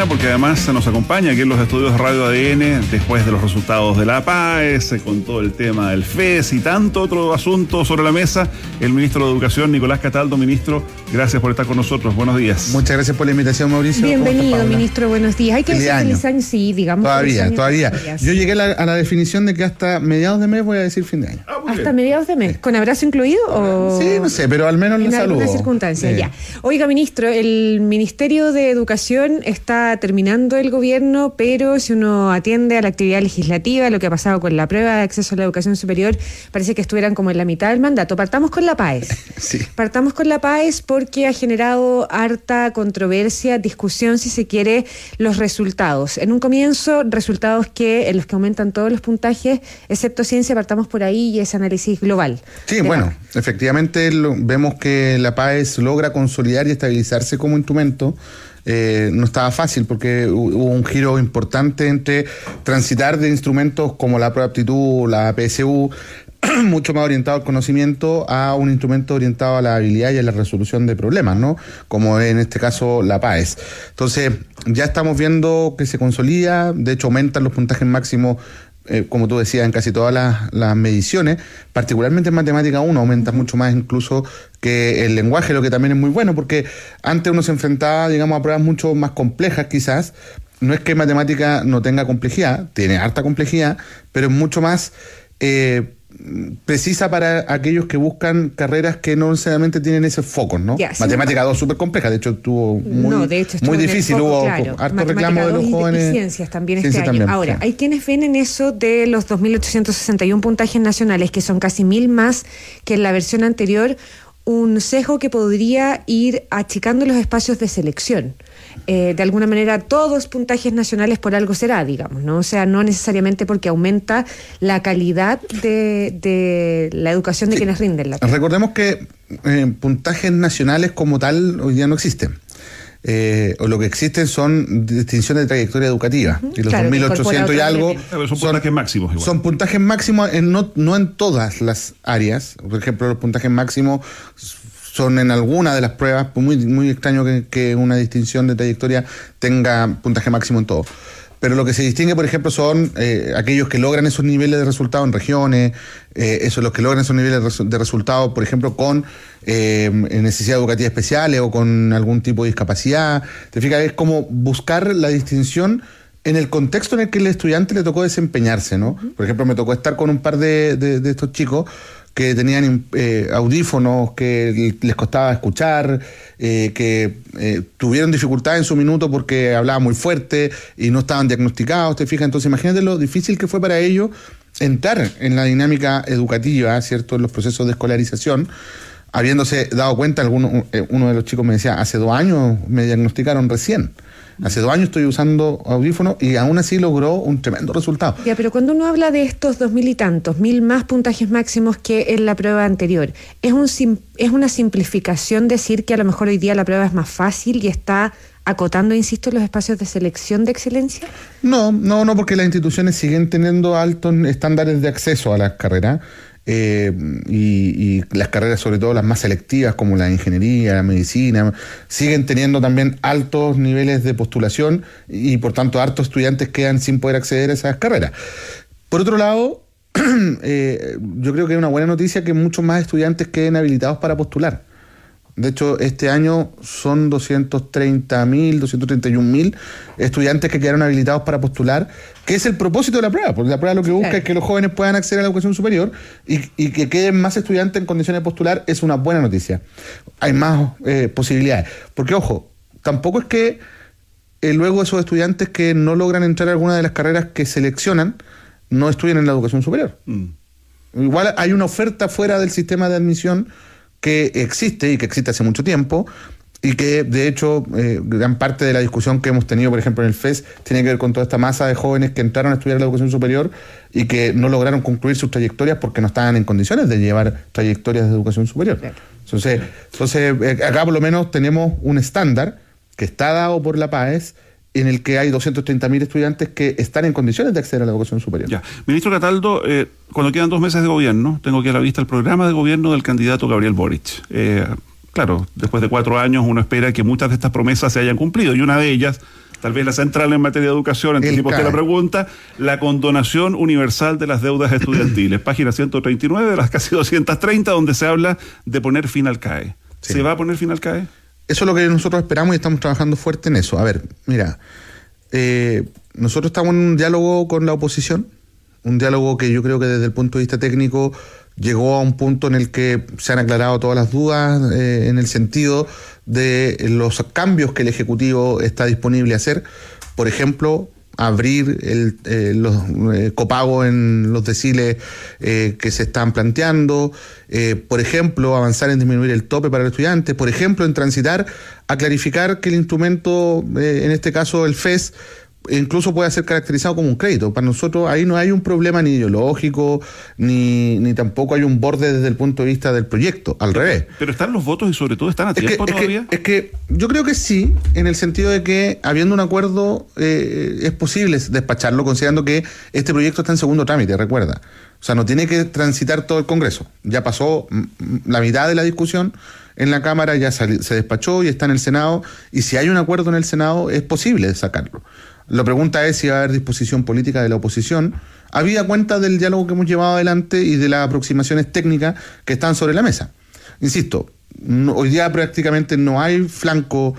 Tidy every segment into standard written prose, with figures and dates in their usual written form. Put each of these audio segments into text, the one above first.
Porque además se nos acompaña aquí en los estudios de Radio ADN, después de los resultados de la PAES, con todo el tema del FES y tanto otro asunto sobre la mesa, el ministro de Educación, Nicolás Cataldo. Ministro, gracias por estar con nosotros. Buenos días. Muchas gracias por la invitación, Mauricio. Bienvenido, ministro. Buenos días. Hay que decir feliz año, sí, digamos. Todavía. Yo llegué a la definición de que hasta mediados de mes voy a decir fin de año. ¿Hasta mediados de mes? ¿Con abrazo incluido? O... Sí, no sé, pero al menos le saludo. En alguna circunstancia, ya. Oiga, ministro, el Ministerio de Educación está terminando el gobierno, pero si uno atiende a la actividad legislativa, lo que ha pasado con la prueba de acceso a la educación superior, parece que estuvieran como en la mitad del mandato. Partamos con la PAES. Sí. Partamos con la PAES porque ha generado harta controversia, discusión, si se quiere, los resultados. En un comienzo, resultados en los que aumentan todos los puntajes, excepto ciencia, partamos por ahí y ese análisis global. Sí, bueno, efectivamente vemos que la PAES logra consolidar y estabilizarse como instrumento. No estaba fácil porque hubo un giro importante entre transitar de instrumentos como la prueba de aptitud, la PSU, mucho más orientado al conocimiento, a un instrumento orientado a la habilidad y a la resolución de problemas, ¿no? Como en este caso la PAES. Entonces, ya estamos viendo que se consolida, de hecho aumentan los puntajes máximos, como tú decías, en casi todas las mediciones, particularmente en matemática 1 aumenta mucho más incluso que el lenguaje, lo que también es muy bueno, porque antes uno se enfrentaba, digamos, a pruebas mucho más complejas quizás. No es que matemática no tenga complejidad, tiene harta complejidad, pero es mucho más precisa para aquellos que buscan carreras que no necesariamente tienen ese foco, ¿no? Matemática 2 súper compleja, de hecho estuvo muy difícil, hubo harto reclamo de los jóvenes. Y ciencias también este año. También, ahora, hay quienes ven en eso de los 2.861 puntajes nacionales, que son casi 1.000 más que en la versión anterior, un sesgo que podría ir achicando los espacios de selección. De alguna manera, todos puntajes nacionales por algo será, digamos, ¿no? O sea, no necesariamente porque aumenta la calidad de la educación de quienes rinden la prueba. Recordemos que puntajes nacionales como tal hoy día no existen. O lo que existen son distinciones de trayectoria educativa. Y los 2.800 y algo son puntajes máximos. Igual. Son puntajes máximos no en todas las áreas. Por ejemplo, los puntajes máximos son en alguna de las pruebas. Muy, muy extraño que una distinción de trayectoria tenga puntaje máximo en todo. Pero lo que se distingue, por ejemplo, son aquellos que logran esos niveles de resultados en regiones, los que logran esos niveles de resultados, por ejemplo, con necesidades educativas especiales o con algún tipo de discapacidad. Te fijas, es como buscar la distinción en el contexto en el que el estudiante le tocó desempeñarse, ¿no? Por ejemplo, me tocó estar con un par de estos chicos que tenían audífonos, que les costaba escuchar, que tuvieron dificultad en su minuto porque hablaba muy fuerte y no estaban diagnosticados, ¿te fijas? Entonces imagínate lo difícil que fue para ellos entrar en la dinámica educativa, ¿cierto?, en los procesos de escolarización, habiéndose dado cuenta, uno de los chicos me decía, hace 2 años me diagnosticaron recién. Hace 2 años estoy usando audífonos y aún así logró un tremendo resultado. Ya, pero cuando uno habla de estos 2.000 y tantos, 1.000 más puntajes máximos que en la prueba anterior, ¿es una simplificación decir que a lo mejor hoy día la prueba es más fácil y está acotando, insisto, los espacios de selección de excelencia? No, porque las instituciones siguen teniendo altos estándares de acceso a las carreras. Y las carreras, sobre todo las más selectivas como la ingeniería, la medicina, siguen teniendo también altos niveles de postulación y por tanto hartos estudiantes quedan sin poder acceder a esas carreras. Por otro lado, yo creo que es una buena noticia que muchos más estudiantes queden habilitados para postular. De hecho, este año son 231.000 estudiantes que quedaron habilitados para postular, que es el propósito de la prueba, porque la prueba lo que busca es que los jóvenes puedan acceder a la educación superior y que queden más estudiantes en condiciones de postular. Es una buena noticia. Hay más posibilidades. Porque, ojo, tampoco es que luego esos estudiantes que no logran entrar a alguna de las carreras que seleccionan no estudien en la educación superior. Igual hay una oferta fuera del sistema de admisión que existe y que existe hace mucho tiempo y que de hecho gran parte de la discusión que hemos tenido, por ejemplo, en el FES tiene que ver con toda esta masa de jóvenes que entraron a estudiar la educación superior y que no lograron concluir sus trayectorias porque no estaban en condiciones de llevar trayectorias de educación superior. Entonces acá por lo menos tenemos un estándar que está dado por la PAES en el que hay 230.000 estudiantes que están en condiciones de acceder a la educación superior. Ya. Ministro Cataldo, cuando quedan 2 meses de gobierno, tengo aquí a la vista el programa de gobierno del candidato Gabriel Boric. Claro, después de 4 años uno espera que muchas de estas promesas se hayan cumplido, y una de ellas tal vez la central en materia de educación, anticipo usted la pregunta, la condonación universal de las deudas estudiantiles, página 139 de las casi 230, donde se habla de poner fin al CAE. Sí. ¿Se va a poner fin al CAE? Eso es lo que nosotros esperamos y estamos trabajando fuerte en eso. A ver, mira, nosotros estamos en un diálogo con la oposición, un diálogo que yo creo que desde el punto de vista técnico llegó a un punto en el que se han aclarado todas las dudas en el sentido de los cambios que el Ejecutivo está disponible a hacer. Por ejemplo, abrir los copagos en los deciles que se están planteando, por ejemplo, avanzar en disminuir el tope para los estudiantes, por ejemplo, en transitar a clarificar que el instrumento, en este caso el FES, incluso puede ser caracterizado como un crédito. Para nosotros ahí no hay un problema ni ideológico, ni tampoco hay un borde desde el punto de vista del proyecto, al revés. Pero están los votos y sobre todo están a tiempo todavía. Es que yo creo que sí, en el sentido de que habiendo un acuerdo es posible despacharlo, considerando que este proyecto está en segundo trámite, recuerda. O sea, no tiene que transitar todo el Congreso. Ya pasó la mitad de la discusión en la Cámara, ya se despachó y está en el Senado, y si hay un acuerdo en el Senado es posible sacarlo. La pregunta es si va a haber disposición política de la oposición, habida cuenta del diálogo que hemos llevado adelante y de las aproximaciones técnicas que están sobre la mesa. Insisto, hoy día prácticamente no hay flanco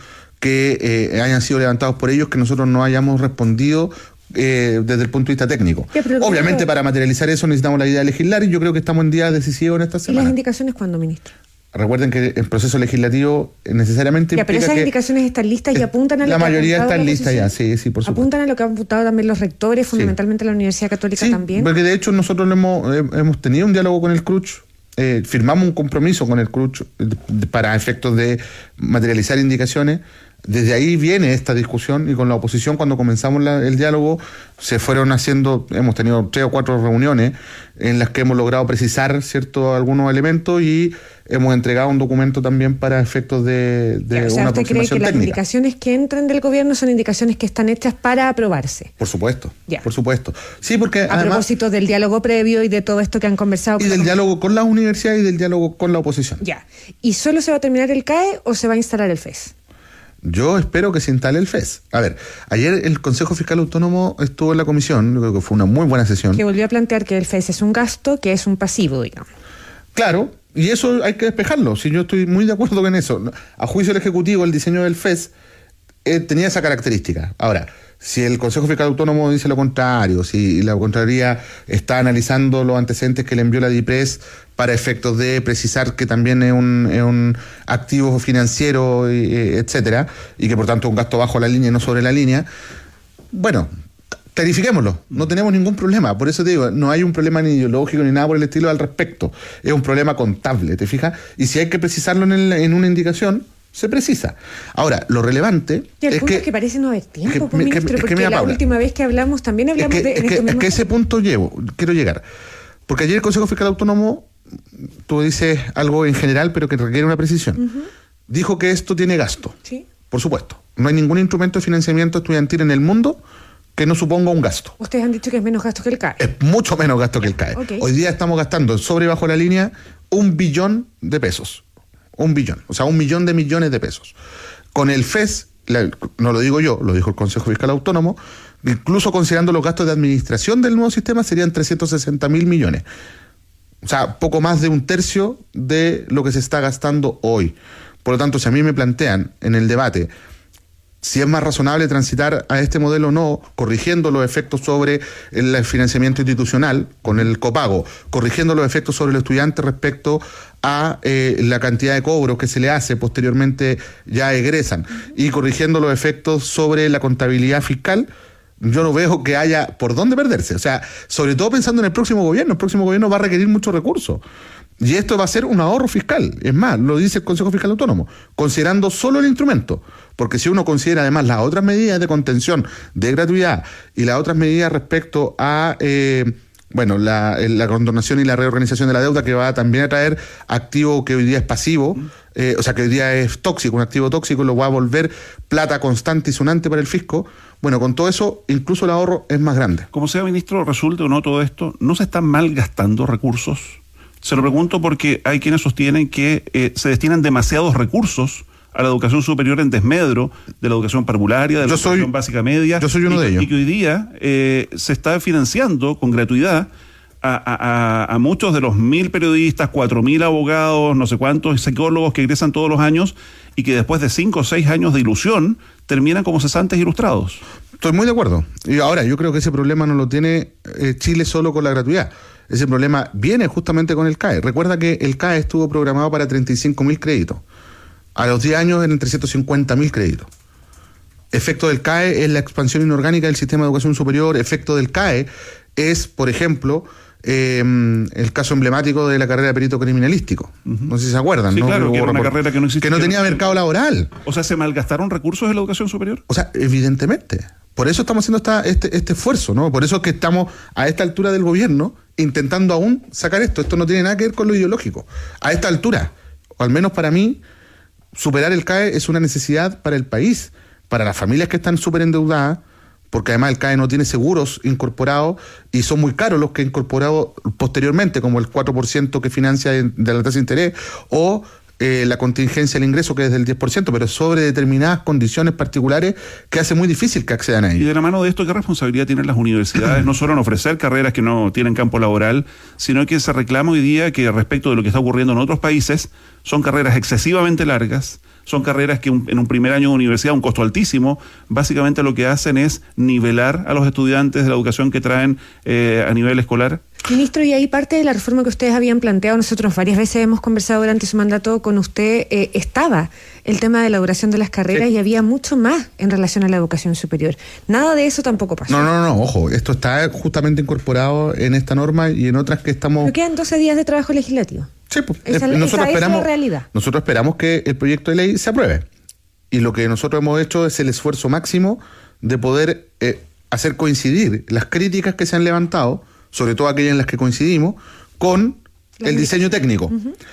que hayan sido levantados por ellos que nosotros no hayamos respondido desde el punto de vista técnico. Obviamente para materializar eso necesitamos la idea de legislar y yo creo que estamos en día decisivo en esta semana. ¿Y las indicaciones cuándo, ministro? Recuerden que el proceso legislativo necesariamente pero esas indicaciones están listas y apuntan a lo que la mayoría están listas ya, sí, por supuesto. Apuntan a lo que han votado también los rectores, fundamentalmente la Universidad Católica también. Porque de hecho nosotros hemos tenido un diálogo con el CRUCH, firmamos un compromiso con el CRUCH para efectos de materializar indicaciones. Desde ahí viene esta discusión y con la oposición cuando comenzamos el diálogo se fueron haciendo, hemos tenido 3 o 4 reuniones en las que hemos logrado precisar algunos elementos y hemos entregado un documento también para efectos de una aproximación técnica. ¿Usted cree que las indicaciones que entran del gobierno son indicaciones que están hechas para aprobarse? Por supuesto, por supuesto. Sí, porque a propósito del diálogo previo y de todo esto que han conversado. Y del diálogo con las universidades y del diálogo con la oposición. Ya. ¿Y solo se va a terminar el CAE o se va a instalar el FES? Yo espero que se instale el FES. A ver, ayer el Consejo Fiscal Autónomo estuvo en la comisión, yo creo que fue una muy buena sesión. Que volvió a plantear que el FES es un gasto, que es un pasivo, digamos. Claro, y eso hay que despejarlo, si yo estoy muy de acuerdo con eso. A juicio del Ejecutivo, el diseño del FES tenía esa característica. Ahora, si el Consejo Fiscal Autónomo dice lo contrario, si la Contraloría está analizando los antecedentes que le envió la DIPRES para efectos de precisar que también es un activo financiero, etcétera, y que por tanto es un gasto bajo la línea y no sobre la línea, bueno, clarifiquémoslo, no tenemos ningún problema. Por eso te digo, no hay un problema ni ideológico ni nada por el estilo al respecto. Es un problema contable, ¿te fijas? Y si hay que precisarlo en una indicación, se precisa. Ahora, lo relevante y el punto es que parece no haber tiempo, ministro, porque la Paula, última vez que hablamos también hablamos es que ese punto quiero llegar. Porque ayer el Consejo Fiscal Autónomo, tú dices algo en general, pero que requiere una precisión. Dijo que esto tiene gasto. Sí. Por supuesto. No hay ningún instrumento de financiamiento estudiantil en el mundo que no suponga un gasto. Ustedes han dicho que es menos gasto que el CAE. Es mucho menos gasto que el CAE. Okay. Hoy día estamos gastando sobre y bajo la línea 1 billón de pesos. 1 billón, o sea, 1 millón de millones de pesos. Con el FES, no lo digo yo, lo dijo el Consejo Fiscal Autónomo, incluso considerando los gastos de administración del nuevo sistema serían 360.000 millones. O sea, poco más de 1/3 de lo que se está gastando hoy. Por lo tanto, si a mí me plantean en el debate si es más razonable transitar a este modelo o no, corrigiendo los efectos sobre el financiamiento institucional con el copago, corrigiendo los efectos sobre los estudiantes respecto a la cantidad de cobros que se le hace, posteriormente ya egresan, y corrigiendo los efectos sobre la contabilidad fiscal, yo no veo que haya por dónde perderse. O sea, sobre todo pensando en el próximo gobierno va a requerir muchos recursos. Y esto va a ser un ahorro fiscal. Es más, lo dice el Consejo Fiscal Autónomo, considerando solo el instrumento. Porque si uno considera además las otras medidas de contención, de gratuidad, y las otras medidas respecto a la condonación y la reorganización de la deuda, que va también a traer activo que hoy día es pasivo, o sea, que hoy día es tóxico, un activo tóxico, lo va a volver plata constante y sonante para el fisco. Bueno, con todo eso, incluso el ahorro es más grande. Como sea, ministro, resulte o no todo esto, ¿no se están malgastando recursos? Se lo pregunto porque hay quienes sostienen que se destinan demasiados recursos a la educación superior en desmedro de la educación parvularia, de la educación básica media. Yo soy uno de ellos. Y que hoy día se está financiando con gratuidad a muchos de los 1.000 periodistas, 4.000 abogados, no sé cuántos psicólogos que egresan todos los años y que después de 5 o 6 años de ilusión terminan como cesantes ilustrados. Estoy muy de acuerdo. Y ahora, yo creo que ese problema no lo tiene Chile solo con la gratuidad. Ese problema viene justamente con el CAE. Recuerda que el CAE estuvo programado para 35.000 créditos. A los 10 años eran 350.000 créditos. Efecto del CAE es la expansión inorgánica del sistema de educación superior. Efecto del CAE es, por ejemplo, el caso emblemático de la carrera de perito criminalístico. No sé si se acuerdan. Sí, ¿no? claro, que era una carrera que no existía. Que no tenía mercado laboral. O sea, ¿se malgastaron recursos en la educación superior? O sea, evidentemente. Por eso estamos haciendo este esfuerzo, ¿no? Por eso es que estamos a esta altura del gobierno intentando aún sacar esto. Esto no tiene nada que ver con lo ideológico. A esta altura, o al menos para mí, superar el CAE es una necesidad para el país, para las familias que están súper endeudadas, porque además el CAE no tiene seguros incorporados y son muy caros los que he incorporado posteriormente, como el 4% que financia de la tasa de interés o la contingencia del ingreso, que es del 10%, pero sobre determinadas condiciones particulares que hace muy difícil que accedan a ello. Y de la mano de esto, ¿qué responsabilidad tienen las universidades? No solo en ofrecer carreras que no tienen campo laboral, sino que se reclama hoy día que respecto de lo que está ocurriendo en otros países, son carreras excesivamente largas, son carreras que en un primer año de universidad, un costo altísimo, básicamente lo que hacen es nivelar a los estudiantes de la educación que traen a nivel escolar. Ministro, y ahí parte de la reforma que ustedes habían planteado, nosotros varias veces hemos conversado durante su mandato con usted, estaba el tema de la duración de las carreras, sí, y había mucho más en relación a la educación superior. Nada de eso tampoco pasó. No, ojo, esto está justamente incorporado en esta norma y en otras que estamos... Pero quedan 12 días de trabajo legislativo. Sí, pues, esa es la realidad. Nosotros esperamos que el proyecto de ley se apruebe. Y lo que nosotros hemos hecho es el esfuerzo máximo de poder hacer coincidir las críticas que se han levantado, sobre todo aquellas en las que coincidimos, con el diseño técnico.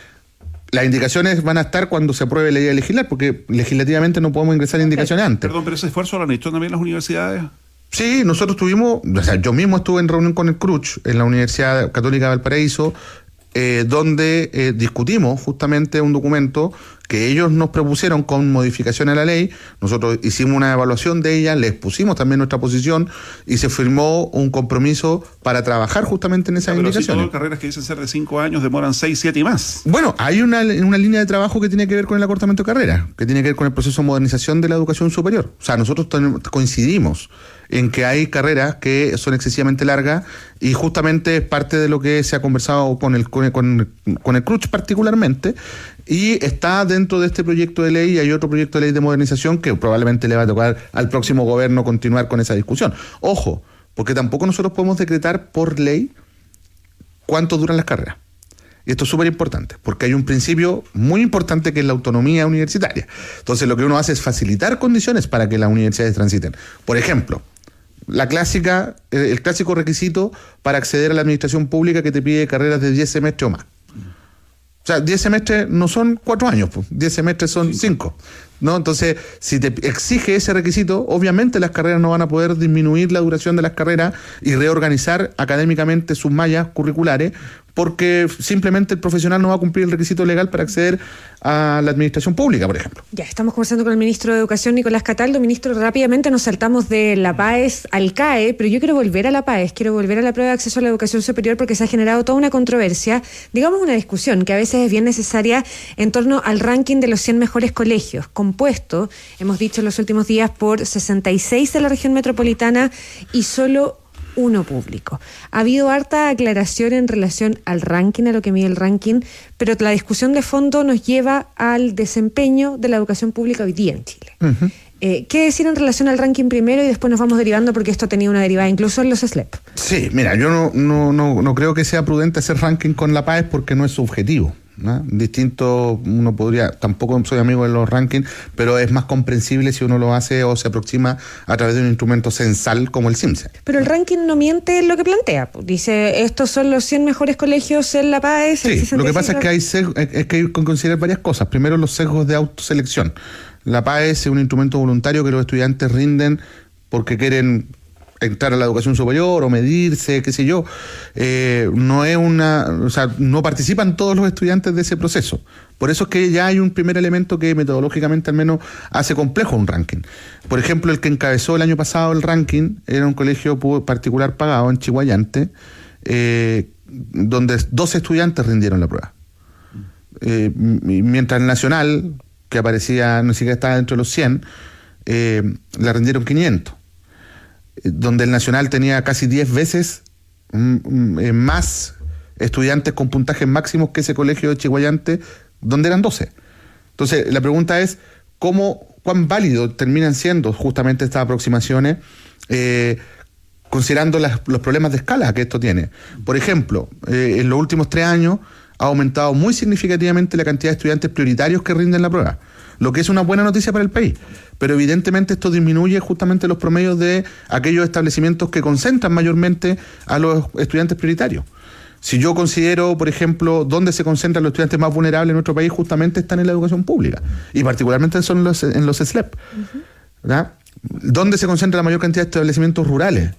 Las indicaciones van a estar cuando se apruebe la idea de legislar, porque legislativamente no podemos ingresar indicaciones antes. Perdón, pero ese esfuerzo lo han hecho también las universidades. Sí, nosotros tuvimos, o sea, yo mismo estuve en reunión con el CRUCH en la Universidad Católica de Valparaíso, donde discutimos justamente un documento que ellos nos propusieron con modificación a la ley. Nosotros hicimos una evaluación de ella, les pusimos también nuestra posición y se firmó un compromiso para trabajar justamente en esas indicaciones. Pero si todas carreras que dicen ser de 5 años demoran 6, 7 y más. Bueno, hay una línea de trabajo que tiene que ver con el acortamiento de carrera, que tiene que ver con el proceso de modernización de la educación superior. O sea, nosotros coincidimos en que hay carreras que son excesivamente largas y justamente es parte de lo que se ha conversado con el CRUCH particularmente, y está dentro de este proyecto de ley. Y hay otro proyecto de ley de modernización que probablemente le va a tocar al próximo gobierno continuar con esa discusión. Ojo, porque tampoco nosotros podemos decretar por ley cuánto duran las carreras. Y esto es súper importante, porque hay un principio muy importante que es la autonomía universitaria. Entonces lo que uno hace es facilitar condiciones para que las universidades transiten. Por ejemplo, el clásico requisito para acceder a la administración pública que te pide carreras de 10 semestres o más. O sea, 10 semestres no son 4 años, pues. 10 semestres son 5. ¿No? Entonces, si te exige ese requisito, obviamente las carreras no van a poder disminuir la duración de las carreras y reorganizar académicamente sus mallas curriculares, porque simplemente el profesional no va a cumplir el requisito legal para acceder a la administración pública, por ejemplo. Ya, estamos conversando con el ministro de Educación, Nicolás Cataldo. Ministro, rápidamente nos saltamos de la PAES al CAE, pero yo quiero volver a la PAES, quiero volver a la prueba de acceso a la educación superior, porque se ha generado toda una controversia, digamos una discusión que a veces es bien necesaria en torno al ranking de los 100 mejores colegios, compuesto, hemos dicho en los últimos días, por 66 de la región metropolitana y solo uno público. Ha habido harta aclaración en relación al ranking, a lo que mide el ranking, pero la discusión de fondo nos lleva al desempeño de la educación pública hoy día en Chile. Uh-huh. ¿Qué decir en relación al ranking primero y después nos vamos derivando, porque esto ha tenido una derivada incluso en los SLEP? Sí, mira, yo no creo que sea prudente hacer ranking con la PAES porque no es subjetivo, ¿no? Distinto, uno podría, tampoco soy amigo de los rankings, pero es más comprensible si uno lo hace o se aproxima a través de un instrumento censal como el CIMSE. Pero el ranking no miente en lo que plantea. Dice, estos son los 100 mejores colegios en la PAES. Sí, lo que pasa es que hay que considerar varias cosas. Primero, los sesgos de autoselección. La PAES es un instrumento voluntario que los estudiantes rinden porque quieren entrar a la educación superior o medirse, qué sé yo, no participan todos los estudiantes de ese proceso. Por eso es que ya hay un primer elemento que metodológicamente al menos hace complejo un ranking. Por ejemplo, el que encabezó el año pasado el ranking era un colegio particular pagado en Chiguayante, donde 12 estudiantes rindieron la prueba. Mientras el nacional, que aparecía, no sé si estaba dentro de los 100, la rindieron 500. Donde el nacional tenía casi 10 veces más estudiantes con puntajes máximos que ese colegio de Chiguayante, donde eran 12. Entonces, la pregunta es, ¿cuán válido terminan siendo justamente estas aproximaciones, considerando los problemas de escala que esto tiene? Por ejemplo, en los últimos 3 años ha aumentado muy significativamente la cantidad de estudiantes prioritarios que rinden la prueba, lo que es una buena noticia para el país. Pero evidentemente esto disminuye justamente los promedios de aquellos establecimientos que concentran mayormente a los estudiantes prioritarios. Si yo considero, por ejemplo, dónde se concentran los estudiantes más vulnerables en nuestro país, justamente están en la educación pública, y particularmente son en los SLEP. ¿Verdad? ¿Dónde se concentra la mayor cantidad de establecimientos rurales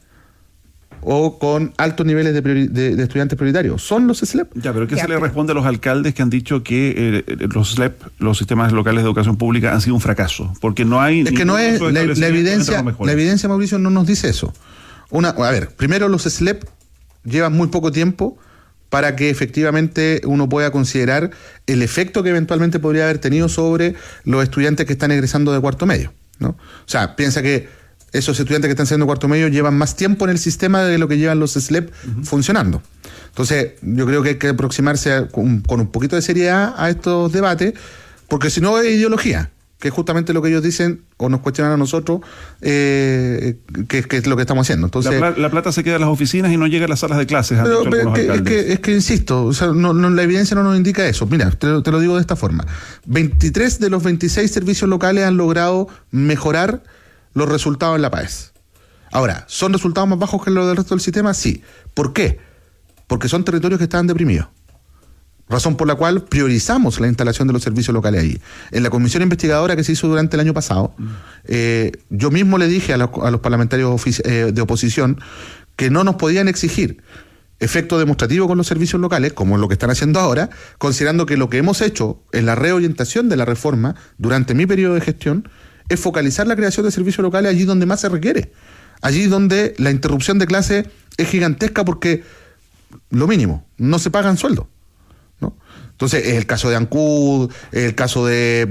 o con altos niveles de estudiantes prioritarios? Son los SLEP. Ya, pero ¿qué se le responde a los alcaldes que han dicho que los SLEP, los sistemas locales de educación pública, han sido un fracaso? Porque no hay... Es que no es... La evidencia, Mauricio, no nos dice eso. Primero los SLEP llevan muy poco tiempo para que efectivamente uno pueda considerar el efecto que eventualmente podría haber tenido sobre los estudiantes que están egresando de cuarto medio, ¿no? O sea, piensa que esos estudiantes que están saliendo de cuarto medio llevan más tiempo en el sistema de lo que llevan los SLEP funcionando. Entonces, yo creo que hay que aproximarse con un poquito de seriedad a estos debates, porque si no es ideología, que es justamente lo que ellos dicen o nos cuestionan a nosotros, que es lo que estamos haciendo. Entonces, la plata se queda en las oficinas y no llega a las salas de clases. Es que insisto, o sea, la evidencia no nos indica eso. Mira, te lo digo de esta forma. 23 de los 26 servicios locales han logrado mejorar los resultados en la PAES. Ahora, ¿son resultados más bajos que los del resto del sistema? Sí. ¿Por qué? Porque son territorios que estaban deprimidos. Razón por la cual priorizamos la instalación de los servicios locales ahí. En la comisión investigadora que se hizo durante el año pasado, yo mismo le dije a los parlamentarios de oposición que no nos podían exigir efecto demostrativo con los servicios locales, como lo que están haciendo ahora, considerando que lo que hemos hecho en la reorientación de la reforma durante mi periodo de gestión es focalizar la creación de servicios locales allí donde más se requiere, allí donde la interrupción de clase es gigantesca porque, lo mínimo, no se pagan sueldos, ¿no? Entonces, es el caso de Ancud, el caso de,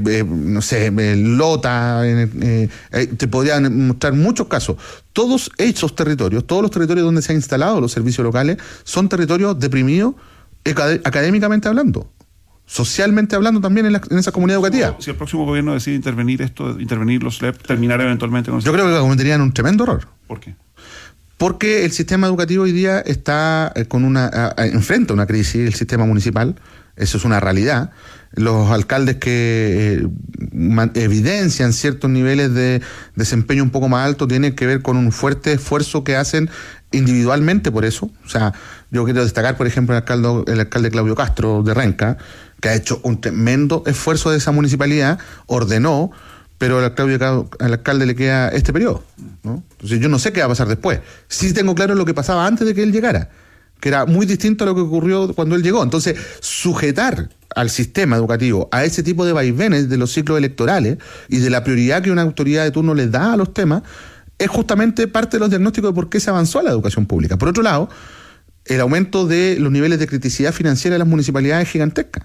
Lota, te podrían mostrar muchos casos. Todos esos territorios, todos los territorios donde se han instalado los servicios locales, son territorios deprimidos académicamente hablando, socialmente hablando también en esa comunidad educativa. Si el próximo gobierno decide intervenir los SLEP, terminar eventualmente con... Yo creo que cometerían un tremendo error. ¿Por qué? Porque el sistema educativo hoy día está enfrenta una crisis, el sistema municipal, eso es una realidad. Los alcaldes que evidencian ciertos niveles de desempeño un poco más alto tienen que ver con un fuerte esfuerzo que hacen individualmente por eso. O sea, yo quiero destacar, por ejemplo, el alcalde Claudio Castro de Renca, que ha hecho un tremendo esfuerzo de esa municipalidad, ordenó, pero al alcalde le queda este periodo, ¿no? Entonces yo no sé qué va a pasar después. Sí tengo claro lo que pasaba antes de que él llegara, que era muy distinto a lo que ocurrió cuando él llegó. Entonces, sujetar al sistema educativo a ese tipo de vaivenes de los ciclos electorales y de la prioridad que una autoridad de turno les da a los temas, es justamente parte de los diagnósticos de por qué se avanzó a la educación pública. Por otro lado, el aumento de los niveles de criticidad financiera de las municipalidades es gigantesca.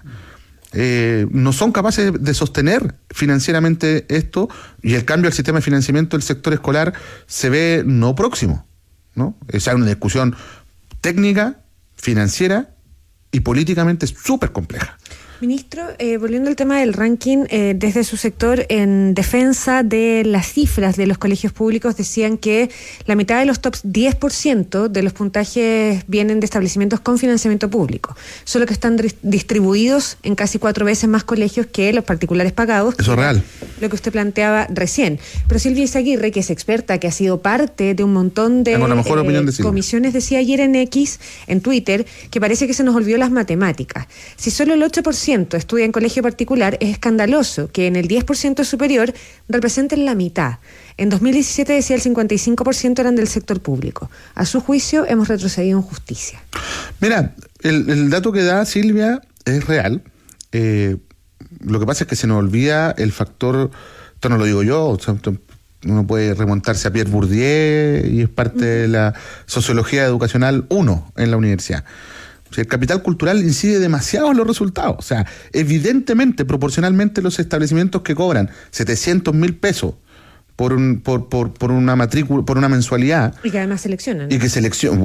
No son capaces de sostener financieramente esto, y el cambio al sistema de financiamiento del sector escolar se ve no próximo, ¿no? Es una discusión técnica, financiera y políticamente súper compleja. Ministro, volviendo al tema del ranking, desde su sector, en defensa de las cifras de los colegios públicos, decían que la mitad de los top 10% de los puntajes vienen de establecimientos con financiamiento público, solo que están distribuidos en casi 4 veces más colegios que los particulares pagados. Eso es real. Lo que usted planteaba recién. Pero Silvia Izaguirre, que es experta, que ha sido parte de un montón de comisiones, decía ayer en Twitter, que parece que se nos olvidó las matemáticas. Si solo el 8% estudia en colegio particular, es escandaloso que en el 10% superior representen la mitad. En 2017 decía el 55% eran del sector público. A su juicio, hemos retrocedido en justicia. Mira, el dato que da Silvia es real. Lo que pasa es que se nos olvida el factor, esto no lo digo yo, o sea, uno puede remontarse a Pierre Bourdieu y es parte de la sociología educacional 1 en la universidad. O sea, el capital cultural incide demasiado en los resultados. O sea, evidentemente, proporcionalmente, los establecimientos que cobran 700.000 pesos por una matrícula, por una mensualidad. Y que además seleccionan. Y que seleccionan.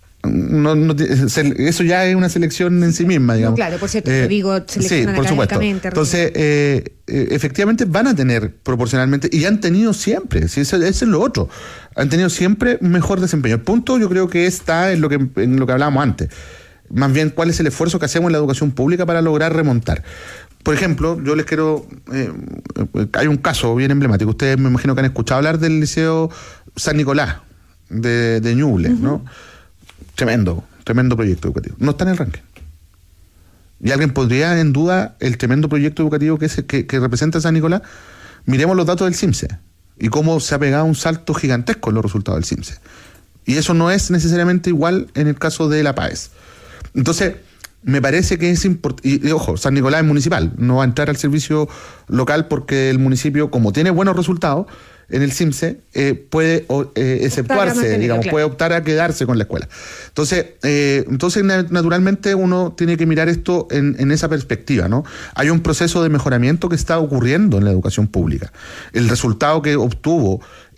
Eso ya es una selección en sí misma, digamos. No, claro, por cierto, te digo, seleccionan sí, por supuesto. Entonces, efectivamente van a tener proporcionalmente, y han tenido siempre, ¿sí? Eso es lo otro, han tenido siempre un mejor desempeño. El punto yo creo que está en lo que hablábamos antes, más bien cuál es el esfuerzo que hacemos en la educación pública para lograr remontar. Por ejemplo, yo les quiero, hay un caso bien emblemático, ustedes me imagino que han escuchado hablar del Liceo San Nicolás de Ñuble, ¿no? Tremendo proyecto educativo. No está en el ranking. ¿Y alguien podría en duda el tremendo proyecto educativo que representa San Nicolás? Miremos los datos del CIMSE y cómo se ha pegado un salto gigantesco en los resultados del CIMSE. Y eso no es necesariamente igual en el caso de la PAES. Entonces, me parece que es importante, y ojo, San Nicolás es municipal, no va a entrar al servicio local porque el municipio, como tiene buenos resultados en el CIMSE, puede exceptuarse, digamos, claro, puede optar a quedarse con la escuela. Entonces naturalmente uno tiene que mirar esto en esa perspectiva, ¿no? Hay un proceso de mejoramiento que está ocurriendo en la educación pública. El resultado que obtuvo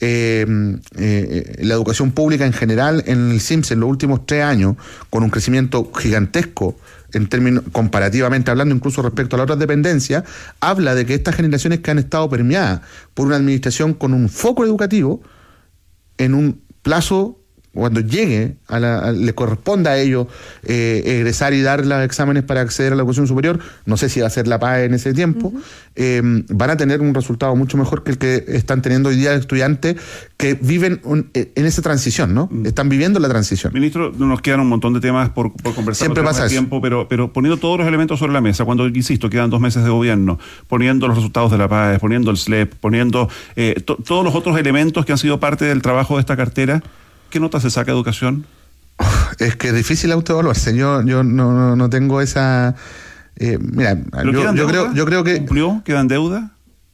la educación pública en general en el CIMSE en los últimos 3 años, con un crecimiento gigantesco en términos, comparativamente hablando, incluso respecto a las otras dependencias, habla de que estas generaciones que han estado permeadas por una administración con un foco educativo, en un plazo, cuando llegue, le corresponda a ellos egresar y dar los exámenes para acceder a la educación superior, no sé si va a ser la PAE en ese tiempo, van a tener un resultado mucho mejor que el que están teniendo hoy día los estudiantes que viven en esa transición, ¿no? Están viviendo la transición. Ministro, nos quedan un montón de temas por conversar. Siempre pasa eso. Tiempo, pero poniendo todos los elementos sobre la mesa, cuando, insisto, quedan 2 meses de gobierno, poniendo los resultados de la PAE, poniendo el SLEP, poniendo todos los otros elementos que han sido parte del trabajo de esta cartera, ¿qué nota se saca educación? Es que es difícil autoevaluarse. Yo no tengo esa... mira, yo creo que... ¿Cumplió? ¿Queda en deuda?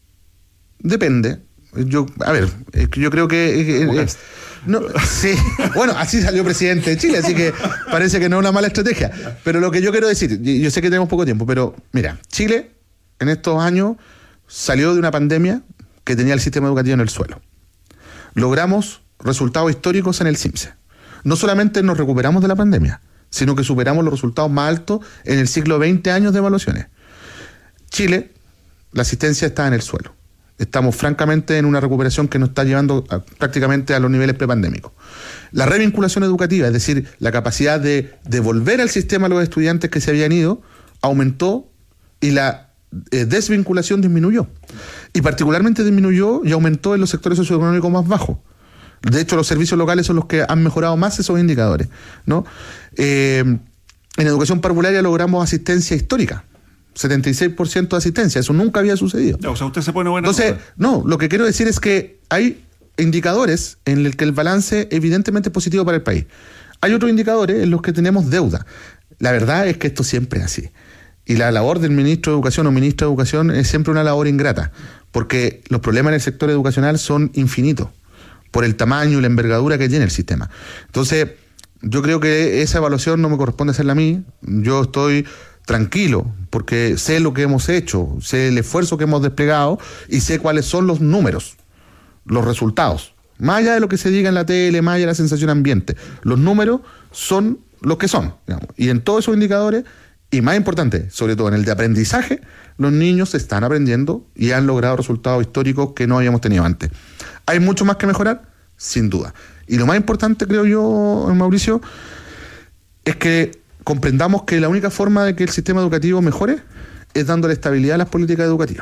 Depende. Yo creo que... no, sí. Bueno, así salió presidente de Chile, así que parece que no es una mala estrategia. Pero lo que yo quiero decir, yo sé que tenemos poco tiempo, pero mira, Chile en estos años salió de una pandemia que tenía el sistema educativo en el suelo. Logramos resultados históricos en el CIMSE. No solamente nos recuperamos de la pandemia, sino que superamos los resultados más altos en el ciclo 20 años de evaluaciones. Chile, la asistencia está en el suelo. Estamos francamente en una recuperación que nos está llevando prácticamente a los niveles prepandémicos. La revinculación educativa, es decir, la capacidad de devolver al sistema a los estudiantes que se habían ido, aumentó y la desvinculación disminuyó. Y particularmente disminuyó y aumentó en los sectores socioeconómicos más bajos. De hecho, los servicios locales son los que han mejorado más esos indicadores, ¿no? En educación parvularia logramos asistencia histórica, 76% de asistencia. Eso nunca había sucedido. O sea, usted se pone buena. Entonces, no, lo que quiero decir es que hay indicadores en los que el balance evidentemente es positivo para el país. Hay otros indicadores en los que tenemos deuda. La verdad es que esto siempre es así. Y la labor del ministro de Educación o ministra de Educación es siempre una labor ingrata, porque los problemas en el sector educacional son infinitos, por el tamaño y la envergadura que tiene el sistema. Entonces, yo creo que esa evaluación no me corresponde hacerla a mí. Yo estoy tranquilo porque sé lo que hemos hecho, sé el esfuerzo que hemos desplegado y sé cuáles son los números, los resultados. Más allá de lo que se diga en la tele, más allá de la sensación ambiente, los números son los que son, digamos. Y en todos esos indicadores, y más importante, sobre todo en el de aprendizaje, los niños están aprendiendo y han logrado resultados históricos que no habíamos tenido antes. ¿Hay mucho más que mejorar? Sin duda. Y lo más importante, creo yo, Mauricio, es que comprendamos que la única forma de que el sistema educativo mejore es dándole estabilidad a las políticas educativas.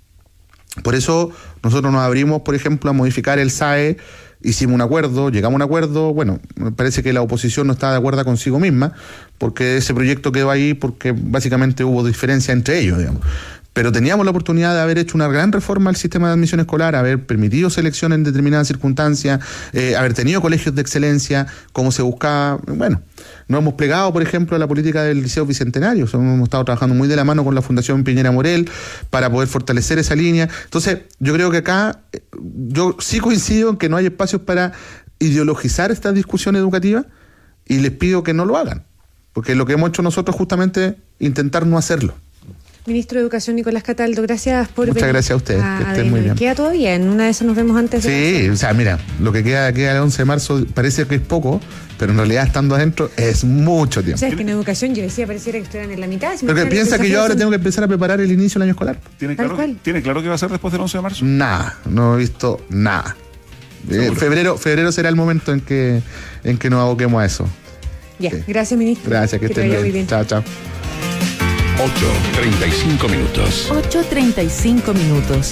Por eso nosotros nos abrimos, por ejemplo, a modificar el SAE, hicimos un acuerdo, llegamos a un acuerdo, bueno, me parece que la oposición no está de acuerdo consigo misma, porque ese proyecto quedó ahí porque básicamente hubo diferencia entre ellos, digamos. pero teníamos la oportunidad de haber hecho una gran reforma al sistema de admisión escolar, haber permitido selección en determinadas circunstancias, haber tenido colegios de excelencia, como se buscaba. Bueno, nos hemos plegado, por ejemplo, a la política del Liceo Bicentenario. Hemos estado trabajando muy de la mano con la Fundación Piñera Morel para poder fortalecer esa línea. Entonces, yo creo que acá, yo sí coincido en que no hay espacios para ideologizar esta discusión educativa y les pido que no lo hagan, porque lo que hemos hecho nosotros justamente intentar no hacerlo. Ministro de Educación Nicolás Cataldo, gracias por venir. Muchas gracias a ustedes, que estén muy bien. ¿Queda todo bien? Una de esas nos vemos antes de... Sí, o sea, mira, lo que queda el 11 de marzo parece que es poco, pero en realidad estando adentro es mucho tiempo. O sea, es que en educación yo decía, pareciera que estuvieran en la mitad. Pero que piensa que yo ahora tengo que empezar a preparar el inicio del año escolar. ¿Tiene claro que va a ser después del 11 de marzo? Nada, no he visto nada. Febrero será el momento en que nos aboquemos a eso. Ya, sí. Gracias, ministro. Gracias, que estén bien. Chao. 8:35 minutos.